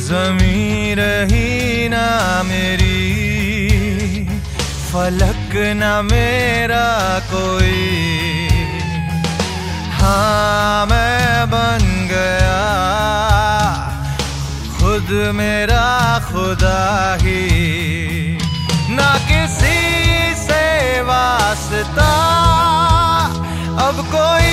ज़मीं रही ना मेरी, फलक ना मेरा कोई। हाँ मैं बन गया खुद मेरा खुदा ही, ना किसी से वास्ता अब कोई।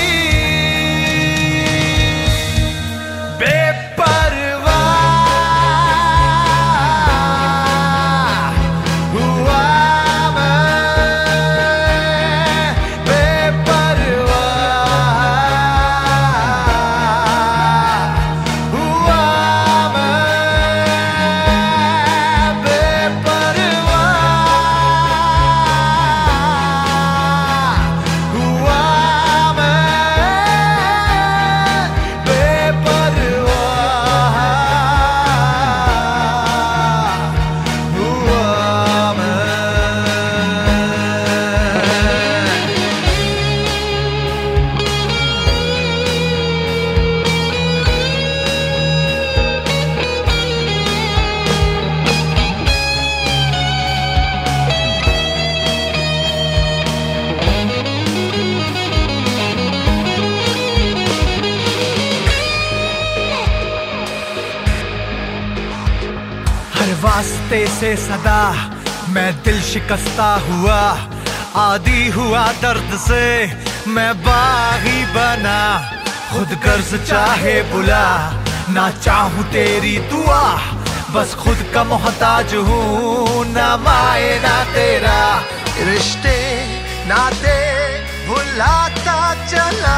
वास्ते से सदा मैं दिल शिकस्ता हुआ, आदी हुआ दर्द से मैं बागी बना। खुद गर्ज चाहे बुला, ना चाहूं तेरी दुआ, बस खुद का मोहताज हूँ, ना माए ना तेरा। रिश्ते नाते भुलाता चला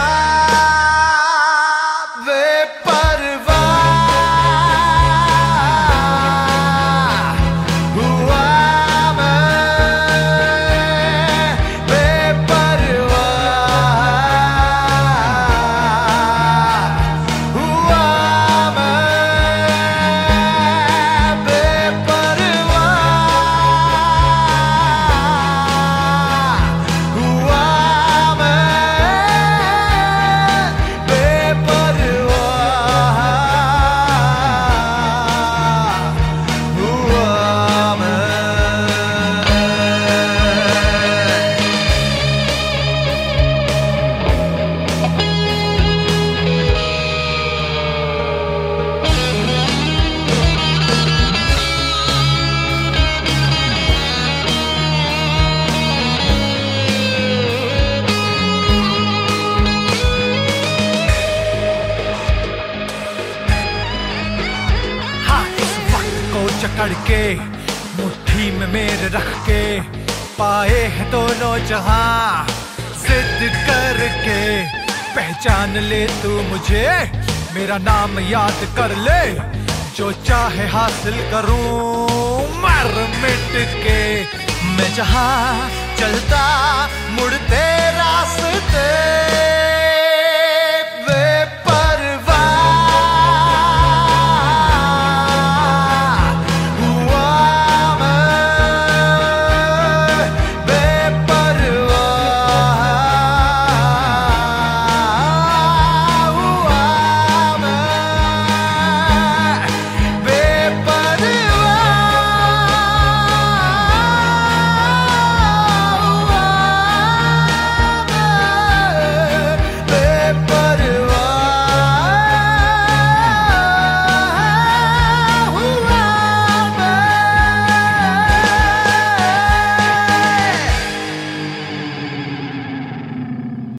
चकड़ के मुट्ठी में मेरे रख के, पाए हैं दोनों जहां जिद करके। पहचान ले तू मुझे, मेरा नाम याद कर ले, जो चाहे हासिल करूं मर मिट के। मैं जहां चलता मुड़ते